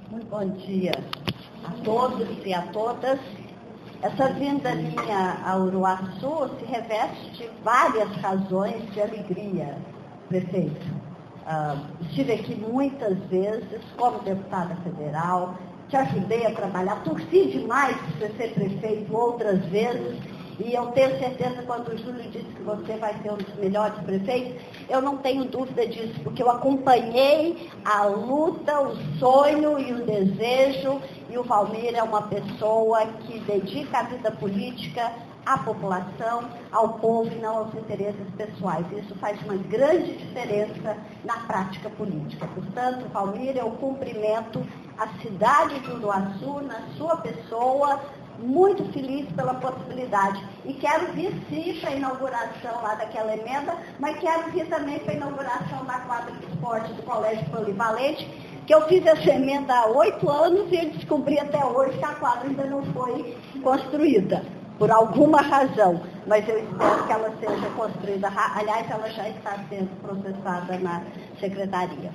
Muito bom dia a todos e a todas. Essa vinda minha a Uruaçu se reveste de várias razões de alegria, prefeito. Estive aqui muitas vezes como deputada federal, te ajudei a trabalhar, torci demais para ser prefeito outras vezes, e eu tenho certeza, quando o Júlio disse que você vai ser um dos melhores prefeitos, eu não tenho dúvida disso, porque eu acompanhei a luta, o sonho e o desejo, e o Valmir é uma pessoa que dedica a vida política à população, ao povo e não aos interesses pessoais. Isso faz uma grande diferença na prática política. Portanto, Valmir, eu cumprimento a cidade de Uruaçu, na sua pessoa, muito feliz pela possibilidade. E quero vir sim para a inauguração lá daquela emenda, mas quero vir também para a inauguração da quadra de esporte do Colégio Polivalente, que eu fiz essa emenda há 8 anos e eu descobri até hoje que a quadra ainda não foi construída, por alguma razão. Mas eu espero que ela seja construída. Aliás, ela já está sendo processada na secretaria.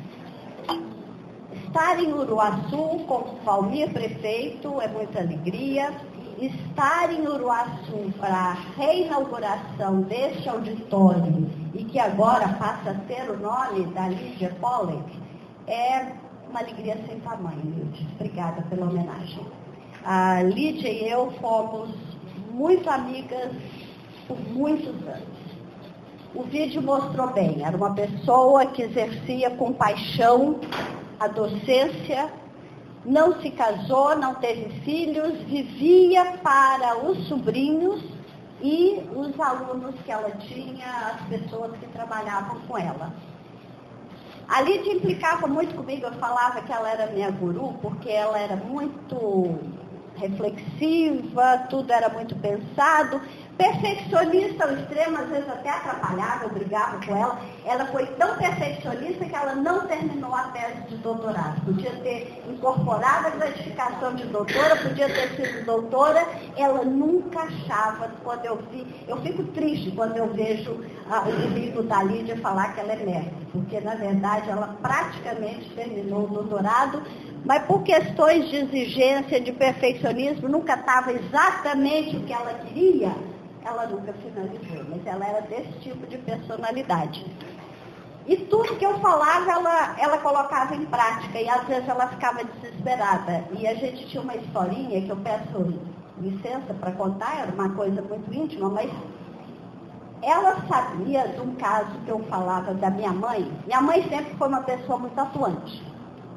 Estar em Uruaçu com Valmir prefeito é muita alegria. Estar em Uruaçu para a reinauguração deste auditório, e que agora passa a ter o nome da Lídia Pollack, é uma alegria sem tamanho, Lídia. Obrigada pela homenagem. A Lídia e eu fomos muito amigas por muitos anos. O vídeo mostrou bem, era uma pessoa que exercia com paixão a docência, não se casou, não teve filhos, vivia para os sobrinhos e os alunos que ela tinha, as pessoas que trabalhavam com ela. A Lídia implicava muito comigo, eu falava que ela era minha guru, porque ela era muito reflexiva, tudo era muito pensado, perfeccionista ao extremo, às vezes até atrapalhava, eu brigava com ela. Ela foi tão perfeccionista que ela não terminou a tese de doutorado. Podia ter incorporado a gratificação de doutora, podia ter sido doutora, ela nunca achava, quando eu vi, eu fico triste quando eu vejo o currículo da Lídia falar que ela é mestre, porque na verdade ela praticamente terminou o doutorado, mas por questões de exigência, de perfeccionismo, nunca estava exatamente o que ela queria, ela nunca finalizou, mas ela era desse tipo de personalidade. E tudo que eu falava, ela colocava em prática, e às vezes ela ficava desesperada. E a gente tinha uma historinha que eu peço licença para contar, era uma coisa muito íntima, mas ela sabia de um caso que eu falava da minha mãe. Minha mãe sempre foi uma pessoa muito atuante.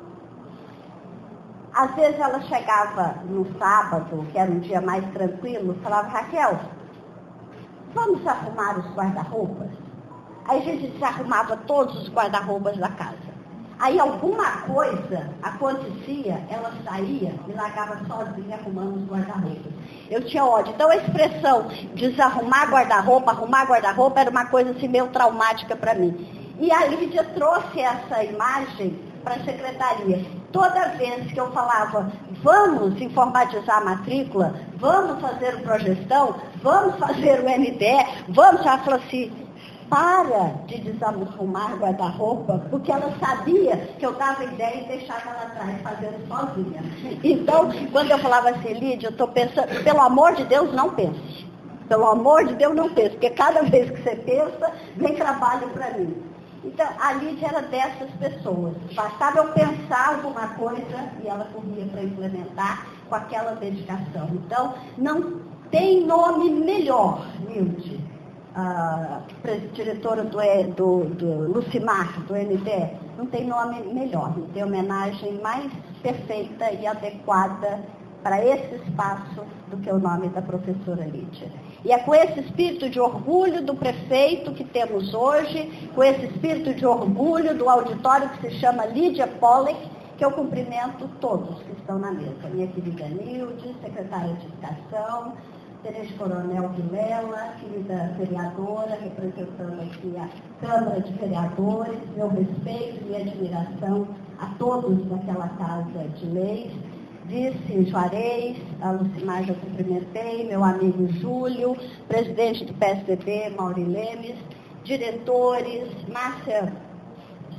Às vezes ela chegava no sábado, que era um dia mais tranquilo, falava: Raquel, vamos arrumar os guarda-roupas? Aí a gente desarrumava todos os guarda-roupas da casa. Aí alguma coisa acontecia, ela saía e largava sozinha arrumando os guarda-roupas. Eu tinha ódio. Então a expressão desarrumar guarda-roupa, arrumar guarda-roupa, era uma coisa assim meio traumática para mim. E a Lídia trouxe essa imagem para a secretaria. Toda vez que eu falava, vamos informatizar a matrícula, vamos fazer o progestão, vamos fazer o NDE, vamos, ela falou assim: para de desarrumar guarda-roupa, porque ela sabia que eu dava ideia e deixava ela atrás fazendo sozinha. Então, quando eu falava assim: Lídia, eu estou pensando, pelo amor de Deus, não pense. Pelo amor de Deus, não pense, porque cada vez que você pensa, vem trabalho para mim. Então, a Lídia era dessas pessoas. Bastava eu pensar alguma coisa e ela corria para implementar com aquela dedicação. Então, não tem nome melhor, Nilde, diretora do Lucimar, do NDE, não tem nome melhor, não tem homenagem mais perfeita e adequada para esse espaço do que o nome da professora Lídia. E é com esse espírito de orgulho do prefeito que temos hoje, com esse espírito de orgulho do auditório que se chama Lídia Pollack, que eu cumprimento todos que estão na mesa. Minha querida Nilde, secretária de Educação, Tenente Coronel Vilela, querida vereadora, representando aqui a Câmara de Vereadores, meu respeito e admiração a todos daquela Casa de Leis, Vice Juarez, a Lucimar já cumprimentei, meu amigo Júlio, presidente do PSDB, Mauri Lemes, diretores, Márcia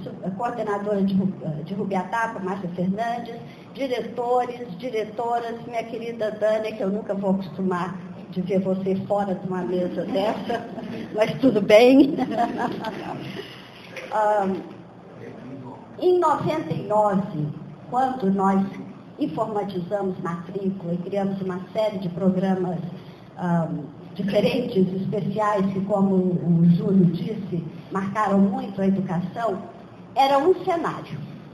coordenadora de Rubiataba, Márcia Fernandes, diretores, diretoras, minha querida Dani, que eu nunca vou acostumar de ver você fora de uma mesa dessa, mas tudo bem. Em 99, quando nós informatizamos Matrícula e criamos uma série de programas diferentes, especiais, que, como o Júlio disse, marcaram muito a educação, era um cenário.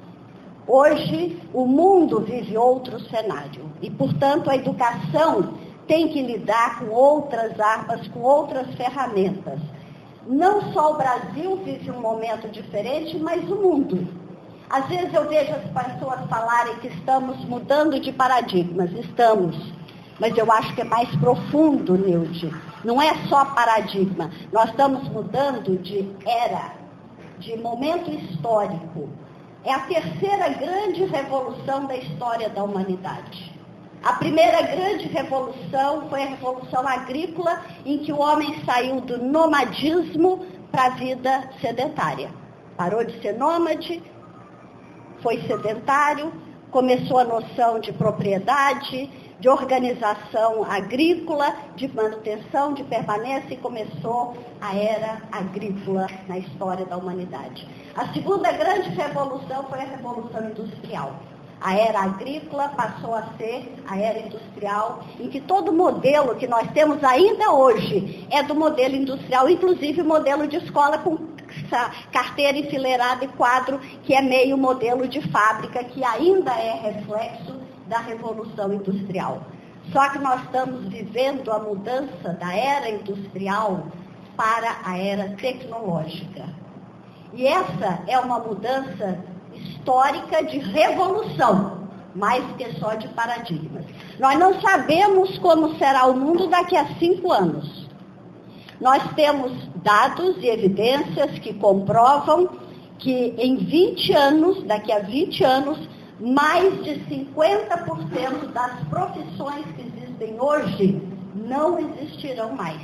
Hoje, o mundo vive outro cenário e, portanto, a educação tem que lidar com outras armas, com outras ferramentas. Não só o Brasil vive um momento diferente, mas o mundo. Às vezes eu vejo as pessoas falarem que estamos mudando de paradigmas. Estamos. Mas eu acho que é mais profundo, Nilde. Não é só paradigma. Nós estamos mudando de era, de momento histórico. É a terceira grande revolução da história da humanidade. A primeira grande revolução foi a Revolução Agrícola, em que o homem saiu do nomadismo para a vida sedentária. Parou de ser nômade, foi sedentário, começou a noção de propriedade, de organização agrícola, de manutenção, de permanência, e começou a era agrícola na história da humanidade. A segunda grande revolução foi a Revolução Industrial. A era agrícola passou a ser a era industrial, em que todo modelo que nós temos ainda hoje é do modelo industrial, inclusive o modelo de escola com carteira enfileirada e quadro, que é meio modelo de fábrica, que ainda é reflexo da Revolução Industrial. Só que nós estamos vivendo a mudança da era industrial para a era tecnológica. E essa é uma mudança histórica de revolução, mais que só de paradigmas. Nós não sabemos como será o mundo daqui a 5 anos. Nós temos dados e evidências que comprovam que em 20 anos, daqui a 20 anos, mais de 50% das profissões que existem hoje não existirão mais.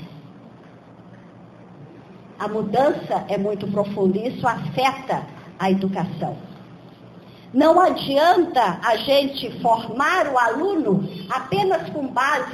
A mudança é muito profunda e isso afeta a educação. Não adianta a gente formar o aluno apenas com base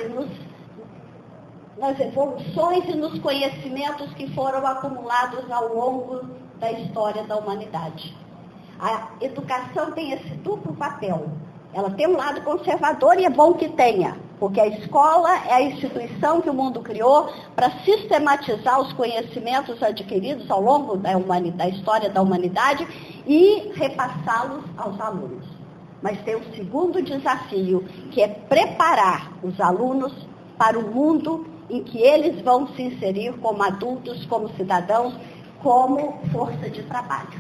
nas evoluções e nos conhecimentos que foram acumulados ao longo da história da humanidade. A educação tem esse duplo papel. Ela tem um lado conservador e é bom que tenha, porque a escola é a instituição que o mundo criou para sistematizar os conhecimentos adquiridos ao longo da história da humanidade e repassá-los aos alunos. Mas tem um segundo desafio, que é preparar os alunos para o mundo em que eles vão se inserir como adultos, como cidadãos, como força de trabalho.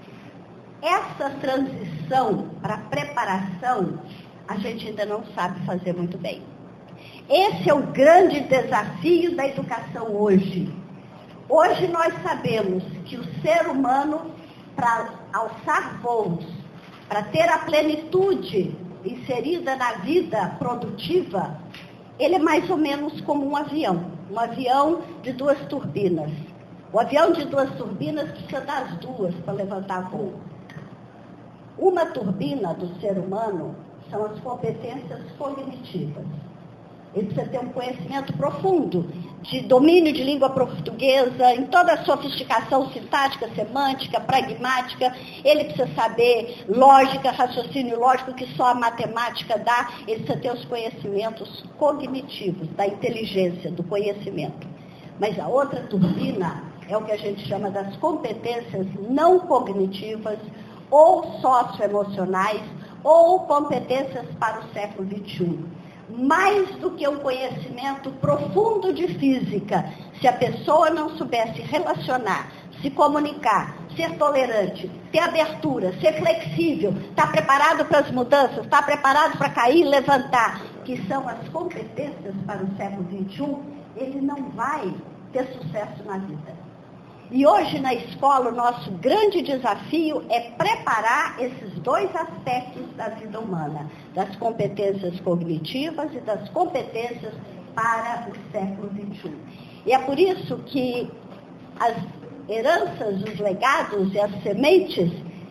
Essa transição para preparação, a gente ainda não sabe fazer muito bem. Esse é o grande desafio da educação hoje. Hoje nós sabemos que o ser humano, para alçar voos, para ter a plenitude inserida na vida produtiva, ele é mais ou menos como um avião de 2 turbinas. O avião de 2 turbinas precisa das 2 para levantar voo. Uma turbina do ser humano são as competências cognitivas. Ele precisa ter um conhecimento profundo de domínio de língua portuguesa, em toda a sofisticação sintática, semântica, pragmática. Ele precisa saber lógica, raciocínio lógico, que só a matemática dá. Ele precisa ter os conhecimentos cognitivos, da inteligência, do conhecimento. Mas a outra turbina é o que a gente chama das competências não cognitivas, ou socioemocionais, ou competências para o século XXI. Mais do que um conhecimento profundo de física, se a pessoa não souber se relacionar, se comunicar, ser tolerante, ter abertura, ser flexível, estar preparado para as mudanças, estar preparado para cair e levantar, que são as competências para o século XXI, ele não vai ter sucesso na vida. E hoje na escola o nosso grande desafio é preparar esses 2 aspectos da vida humana, das competências cognitivas e das competências para o século XXI. E é por isso que as heranças, os legados e as sementes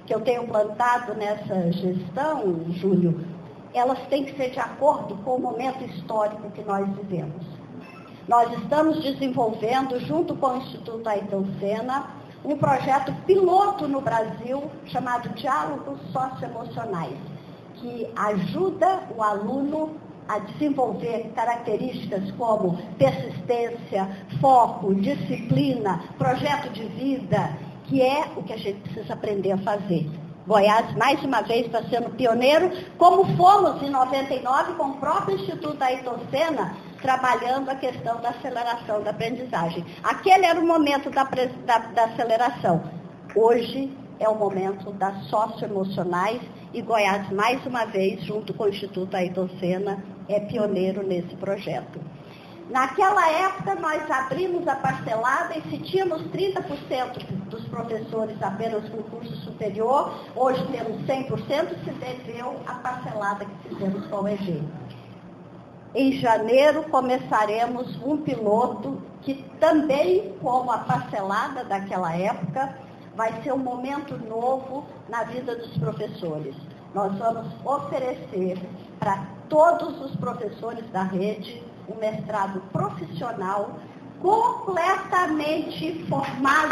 que eu tenho plantado nessa gestão, Júlio, elas têm que ser de acordo com o momento histórico que nós vivemos. Nós estamos desenvolvendo, junto com o Instituto Ayrton Senna, um projeto piloto no Brasil chamado Diálogos Socioemocionais, que ajuda o aluno a desenvolver características como persistência, foco, disciplina, projeto de vida, que é o que a gente precisa aprender a fazer. Goiás, mais uma vez, está sendo pioneiro, como fomos em 99 com o próprio Instituto Ayrton Senna, trabalhando a questão da aceleração da aprendizagem. Aquele era o momento da aceleração. Hoje é o momento das socioemocionais e Goiás, mais uma vez, junto com o Instituto Ayrton Senna, é pioneiro nesse projeto. Naquela época, nós abrimos a parcelada e se tínhamos 30% dos professores apenas com curso superior, hoje temos 100%, se deveu à parcelada que fizemos com o EG. Em janeiro, começaremos um piloto que também, como a parcelada daquela época, vai ser um momento novo na vida dos professores. Nós vamos oferecer para todos os professores da rede um mestrado profissional completamente formado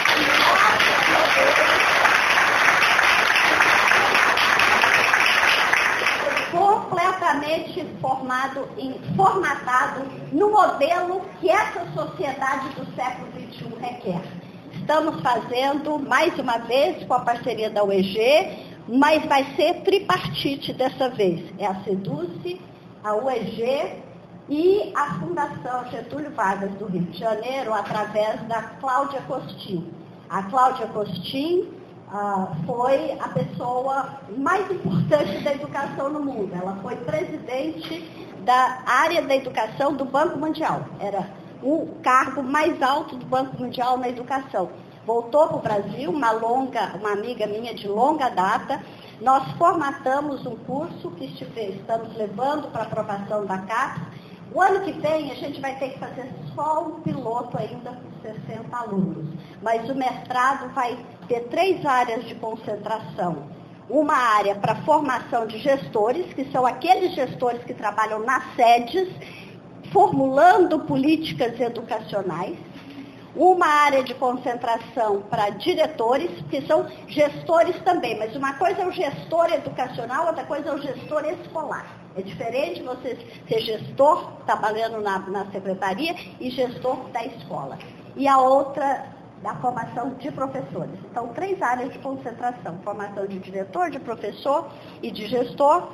formatado no modelo que essa sociedade do século XXI requer. Estamos fazendo, mais uma vez, com a parceria da UEG, mas vai ser tripartite dessa vez. É a SEDUCE, a UEG e a Fundação Getúlio Vargas do Rio de Janeiro, através da Cláudia Costin. A Cláudia Costin foi a pessoa mais importante da educação no mundo. Ela foi presidente da área da educação do Banco Mundial. Era o cargo mais alto do Banco Mundial na educação. Voltou para o Brasil, uma amiga minha de longa data. Nós formatamos um curso que estamos levando para aprovação da CAPES. O ano que vem a gente vai ter que fazer só um piloto ainda com 60 alunos. Mas o mestrado vai ter 3 áreas de concentração. Uma área para formação de gestores, que são aqueles gestores que trabalham nas sedes, formulando políticas educacionais. Uma área de concentração para diretores, que são gestores também, mas uma coisa é o gestor educacional, outra coisa é o gestor escolar. É diferente você ser gestor, trabalhando na secretaria, e gestor da escola. E a outra, da formação de professores. Então, 3 áreas de concentração: formação de diretor, de professor e de gestor.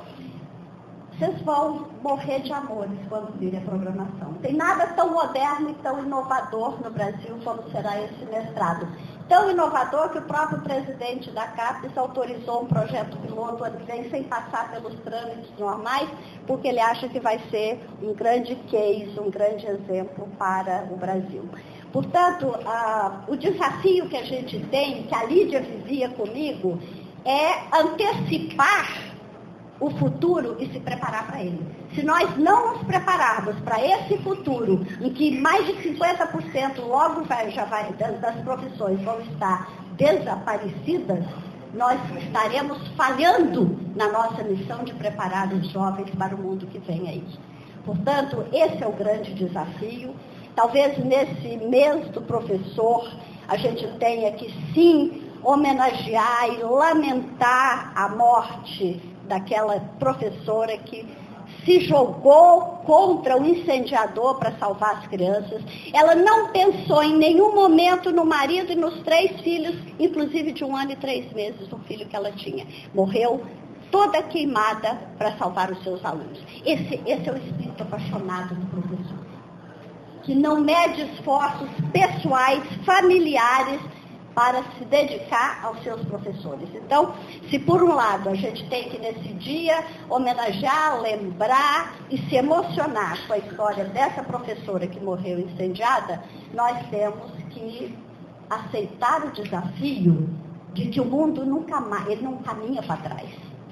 Vocês vão morrer de amores quando virem a programação. Não tem nada tão moderno e tão inovador no Brasil como será esse mestrado. Tão inovador que o próprio presidente da CAPES autorizou um projeto piloto ano que vem sem passar pelos trâmites normais, porque ele acha que vai ser um grande case, um grande exemplo para o Brasil. Portanto, o desafio que a gente tem, que a Lídia vivia comigo, é antecipar o futuro e se preparar para ele. Se nós não nos prepararmos para esse futuro, em que mais de 50% logo das profissões vão estar desaparecidas, nós estaremos falhando na nossa missão de preparar os jovens para o mundo que vem aí. Portanto, esse é o grande desafio. Talvez nesse mês do professor a gente tenha que sim homenagear e lamentar a morte daquela professora que se jogou contra o incendiador para salvar as crianças. Ela não pensou em nenhum momento no marido e nos 3 filhos, inclusive de 1 ano e 3 meses, o filho que ela tinha. Morreu toda queimada para salvar os seus alunos. Esse é o espírito apaixonado do professor, que não mede esforços pessoais, familiares, para se dedicar aos seus professores. Então, se por um lado a gente tem que nesse dia homenagear, lembrar e se emocionar com a história dessa professora que morreu incendiada, nós temos que aceitar o desafio de que o mundo nunca mais, ele não caminha para trás.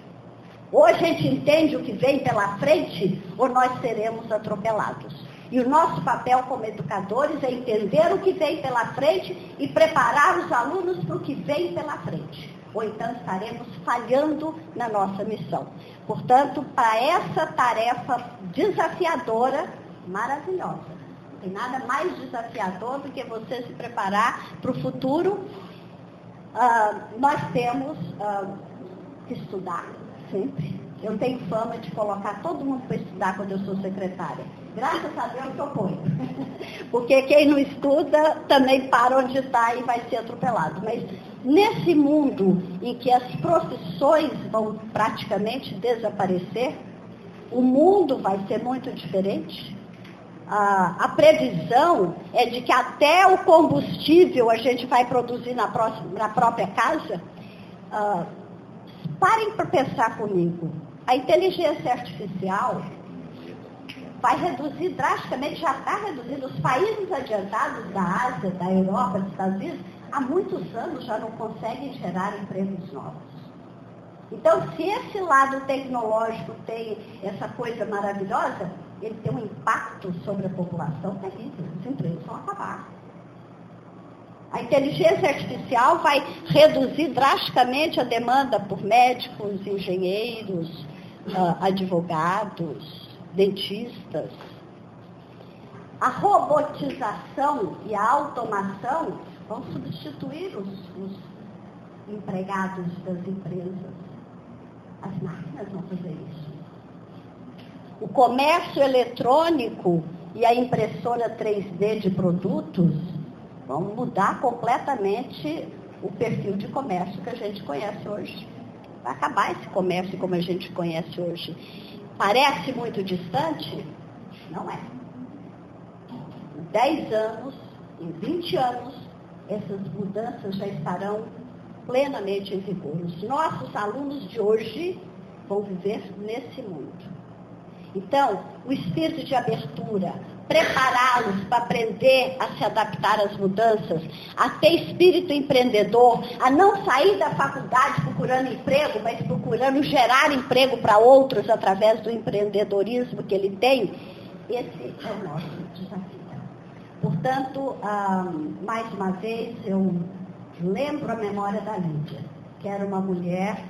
Ou a gente entende o que vem pela frente, ou nós seremos atropelados. E o nosso papel como educadores é entender o que vem pela frente e preparar os alunos para o que vem pela frente. ou então estaremos falhando na nossa missão. Portanto, para essa tarefa desafiadora, maravilhosa, não tem nada mais desafiador do que você se preparar para o futuro. Nós temos que estudar sempre. Eu tenho fama de colocar todo mundo para estudar quando eu sou secretária. Graças a Deus que eu ponho. Porque quem não estuda também para onde está e vai ser atropelado. Mas nesse mundo em que as profissões vão praticamente desaparecer, o mundo vai ser muito diferente. A previsão é de que até o combustível a gente vai produzir na própria casa. Parem para pensar comigo. A inteligência artificial vai reduzir drasticamente, já está reduzindo. Os países adiantados da Ásia, da Europa, dos Estados Unidos, há muitos anos já não conseguem gerar empregos novos. Então, se esse lado tecnológico tem essa coisa maravilhosa, ele tem um impacto sobre a população terrível. Os empregos vão acabar. A inteligência artificial vai reduzir drasticamente a demanda por médicos, engenheiros, advogados, dentistas. A robotização e a automação vão substituir os empregados das empresas. As máquinas vão fazer isso. O comércio eletrônico e a impressora 3D de produtos vão mudar completamente o perfil de comércio que a gente conhece hoje. Vai acabar esse comércio como a gente conhece hoje. Parece muito distante? Não é. Em 10 anos, em 20 anos, essas mudanças já estarão plenamente em vigor. Os nossos alunos de hoje vão viver nesse mundo. Então, o espírito de abertura, prepará-los para aprender a se adaptar às mudanças, a ter espírito empreendedor, a não sair da faculdade procurando emprego, mas procurando gerar emprego para outros através do empreendedorismo que ele tem, esse é o nosso desafio. Portanto, mais uma vez, eu lembro a memória da Lídia, que era uma mulher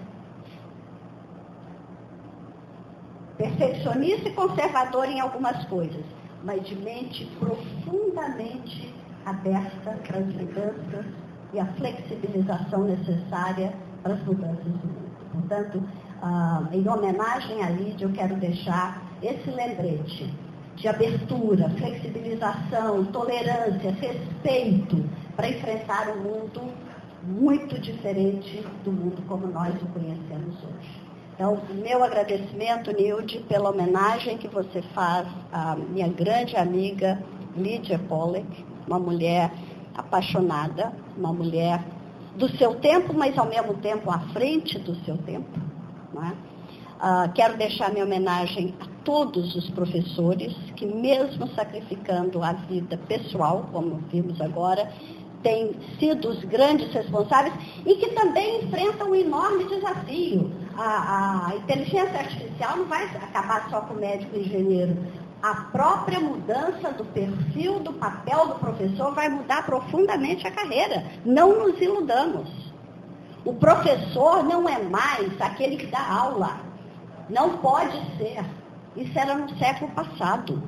perfeccionista e conservadora em algumas coisas, mas de mente profundamente aberta para as mudanças e a flexibilização necessária para as mudanças do mundo. Portanto, em homenagem a Lídia, eu quero deixar esse lembrete de abertura, flexibilização, tolerância, respeito para enfrentar um mundo muito diferente do mundo como nós o conhecemos hoje. Então, meu agradecimento, Nilde, pela homenagem que você faz à minha grande amiga Lídia Pollack, uma mulher apaixonada, uma mulher do seu tempo, mas ao mesmo tempo à frente do seu tempo. Não é? Quero deixar minha homenagem a todos os professores que, mesmo sacrificando a vida pessoal, como vimos agora, têm sido os grandes responsáveis e que também enfrentam um enorme desafio. A inteligência artificial não vai acabar só com o médico e engenheiro. A própria mudança do perfil, do papel do professor vai mudar profundamente a carreira. Não nos iludamos. O professor não é mais aquele que dá aula. Não pode ser. Isso era no século passado.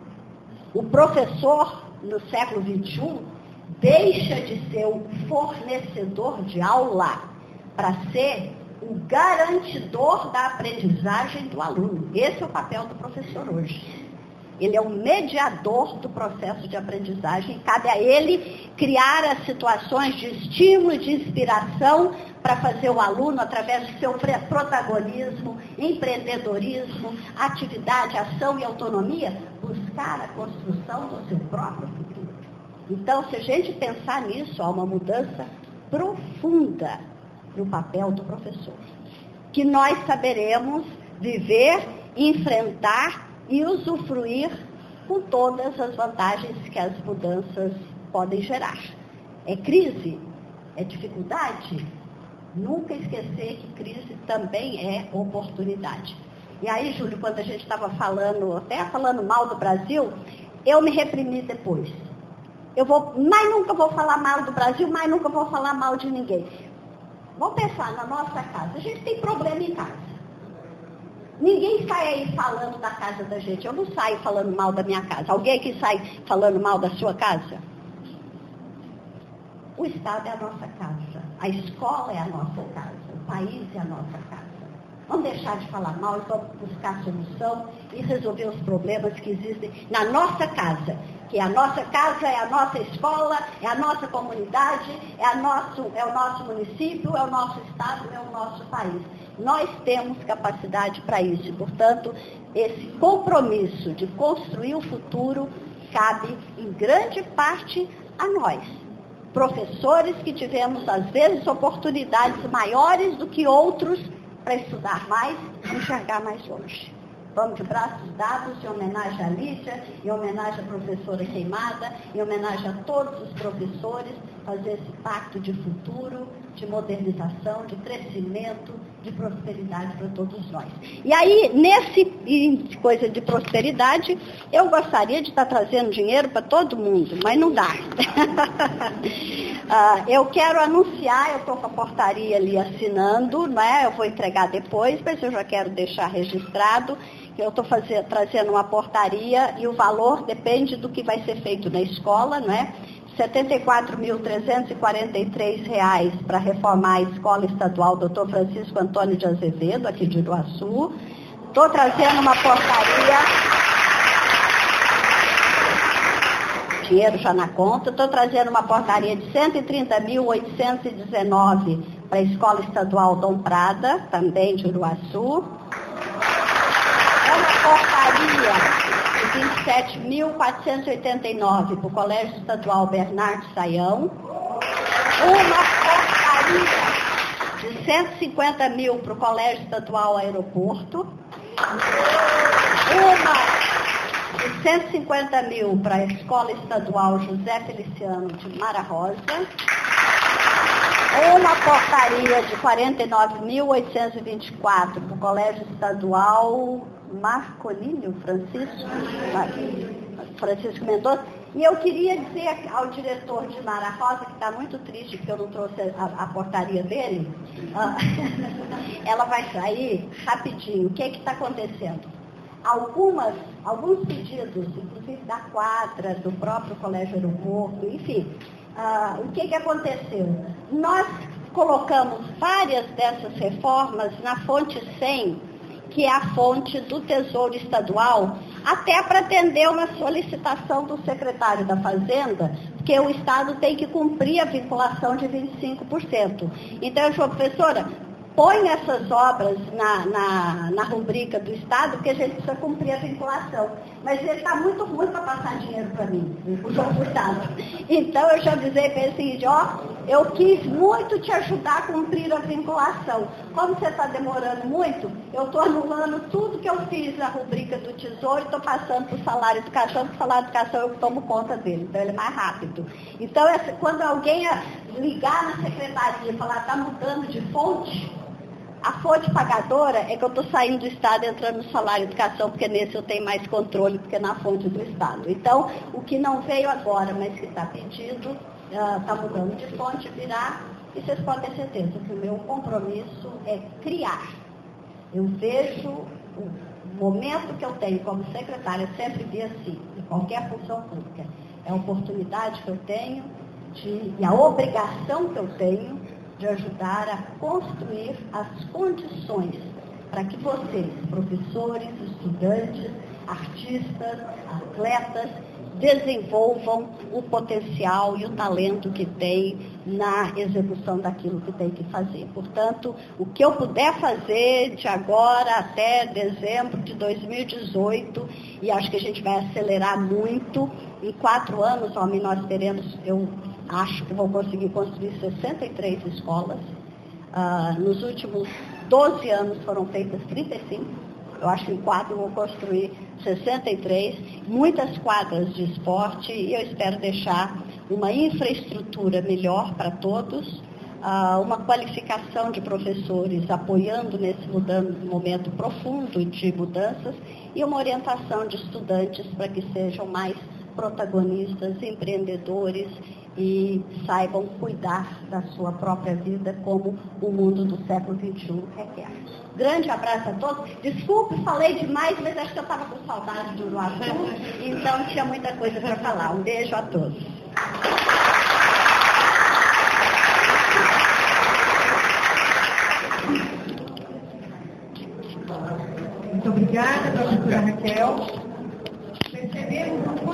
O professor, no século XXI, deixa de ser o fornecedor de aula para ser o garantidor da aprendizagem do aluno. Esse é o papel do professor hoje. Ele é o mediador do processo de aprendizagem. Cabe a ele criar as situações de estímulo e de inspiração para fazer o aluno, através do seu protagonismo, empreendedorismo, atividade, ação e autonomia, buscar a construção do seu próprio futuro. Então, se a gente pensar nisso, há uma mudança profunda no papel do professor, que nós saberemos viver, enfrentar e usufruir com todas as vantagens que as mudanças podem gerar. É crise? É dificuldade? Nunca esquecer que crise também é oportunidade. E aí, Júlio, quando a gente estava até falando mal do Brasil, eu me reprimi depois. Mais nunca vou falar mal do Brasil, mais nunca vou falar mal de ninguém. vamos pensar na nossa casa. A gente tem problema em casa. Ninguém sai aí falando da casa da gente. Eu não saio falando mal da minha casa. Alguém que sai falando mal da sua casa? O Estado é a nossa casa. A escola é a nossa casa. O país é a nossa casa. Vamos deixar de falar mal e vamos buscar solução e resolver os problemas que existem na nossa casa. Que a nossa casa é a nossa escola, é a nossa comunidade, é o nosso município, é o nosso estado, é o nosso país. Nós temos capacidade para isso. E, portanto, esse compromisso de construir o futuro cabe, em grande parte, a nós. Professores que tivemos, às vezes, oportunidades maiores do que outros para estudar mais e enxergar mais longe. Vamos de braços dados, em homenagem à Lídia, em homenagem à professora Queimada, em homenagem a todos os professores, fazer esse pacto de futuro, de modernização, de crescimento, de prosperidade para todos nós. E aí, nesse coisa de prosperidade, eu gostaria de estar trazendo dinheiro para todo mundo, mas não dá. Eu quero anunciar, eu estou com a portaria ali assinando, né? Eu vou entregar depois, mas eu já quero deixar registrado que eu estou trazendo uma portaria e o valor depende do que vai ser feito na escola, não é? R$ 74.343 para reformar a Escola Estadual Dr. Francisco Antônio de Azevedo, aqui de Iruaçu. Estou trazendo uma portaria, dinheiro já na conta, estou trazendo uma portaria de R$ 130.819 para a Escola Estadual Dom Prada, também de Iruaçu. Uma portaria de R$ 27.489 para o Colégio Estadual Bernardo Saião. Uma portaria de R$ 150 mil para o Colégio Estadual Aeroporto. Uma de R$ 150 mil para a Escola Estadual José Feliciano de Mara Rosa. Uma portaria de R$ 49.824 para o Colégio Estadual Marcolínio Francisco Mendonça. E eu queria dizer ao diretor de Mara Rosa, que está muito triste porque eu não trouxe a portaria dele, ela vai sair rapidinho. O que está acontecendo? Alguns pedidos, inclusive da quadra, do próprio Colégio Aeroporto, enfim, o que aconteceu? Nós colocamos várias dessas reformas na fonte 100, que é a fonte do Tesouro Estadual, até para atender uma solicitação do secretário da Fazenda, porque o Estado tem que cumprir a vinculação de 25%. Então, eu falei, professora, põe essas obras na rubrica do Estado, porque a gente precisa cumprir a vinculação. Mas ele está muito ruim para passar dinheiro para mim, o Estado. Então, eu já avisei para ele o seguinte, eu quis muito te ajudar a cumprir a vinculação. Como você está demorando muito, eu estou anulando tudo que eu fiz na rubrica do Tesouro e estou passando para o salário de educação, porque o salário de educação eu tomo conta dele, então ele é mais rápido. Então, quando alguém ligar na secretaria e falar, está mudando de fonte, a fonte pagadora é que eu estou saindo do Estado e entrando no salário de educação, porque nesse eu tenho mais controle do que na fonte do Estado. Então, o que não veio agora, mas que está pedido, está mudando de fonte, virá, e vocês podem ter certeza que o meu compromisso é criar. Eu vejo o momento que eu tenho como secretária, sempre vi assim, de qualquer função pública, é a oportunidade que eu tenho e a obrigação que eu tenho de ajudar a construir as condições para que vocês, professores, estudantes, artistas, atletas, desenvolvam o potencial e o talento que tem na execução daquilo que tem que fazer. Portanto, o que eu puder fazer de agora até dezembro de 2018, e acho que a gente vai acelerar muito, em 4 anos, nós teremos, eu acho que vou conseguir construir 63 escolas. Nos últimos 12 anos foram feitas 35. Eu acho que em 4 eu vou construir 63. Muitas quadras de esporte e eu espero deixar uma infraestrutura melhor para todos. Uma qualificação de professores apoiando nesse momento profundo de mudanças e uma orientação de estudantes para que sejam mais protagonistas, empreendedores e saibam cuidar da sua própria vida como o mundo do século XXI requer. Grande abraço a todos. Desculpe, falei demais, mas acho que eu estava com saudade do Uruaçu, então tinha muita coisa para falar. Um beijo a todos. Muito obrigada, professora Raquel. Percebemos